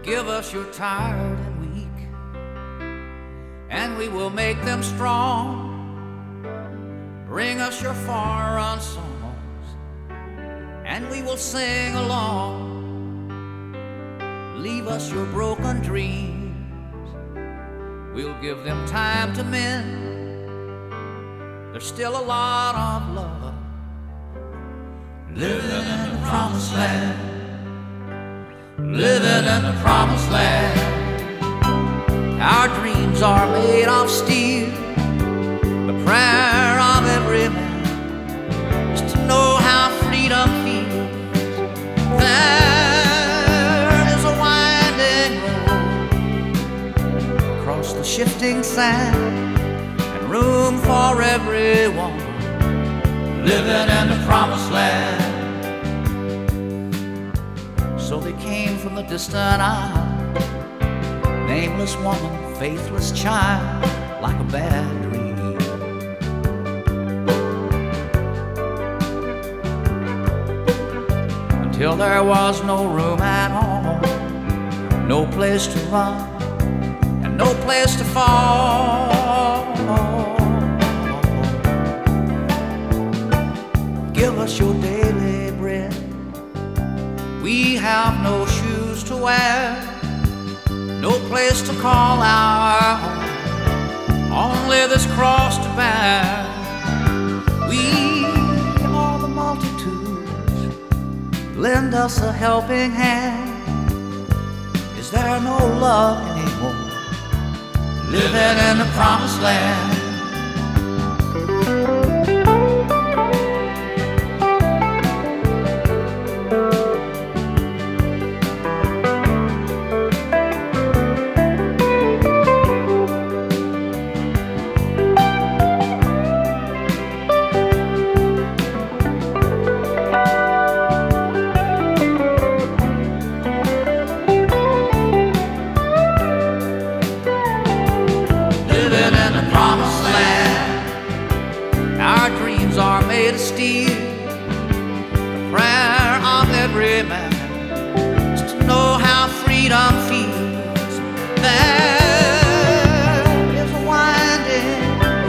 Give us your tired and weak, and we will make them strong. Bring us your far-run songs, and we will sing along. Leave us your broken dreams, we'll give them time to mend. There's still a lot of love living in the promised land. Living in the promised land. Our dreams are made of steel. The prayer of every man is to know how freedom feels. There is a winding road across the shifting sand, and room for everyone living in the promised land. So they came from the distant isle, nameless woman, faithless child, like a bad dream. Until there was no room at all, no place to run, and no place to fall. Give us your daily bread. We have no shoes to wear, no place to call our own, only this cross to bear. We are the multitudes, lend us a helping hand. Is there no love anymore living in the promised land? Are made of steel. The prayer of every man is to know how freedom feels. There is a winding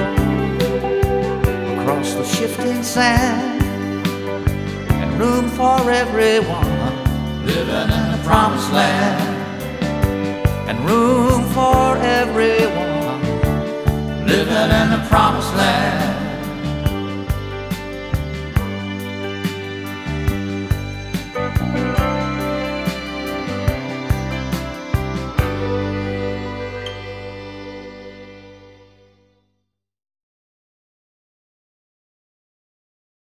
road across the shifting sand, and room for everyone living in the promised land, and room for everyone living in the promised land.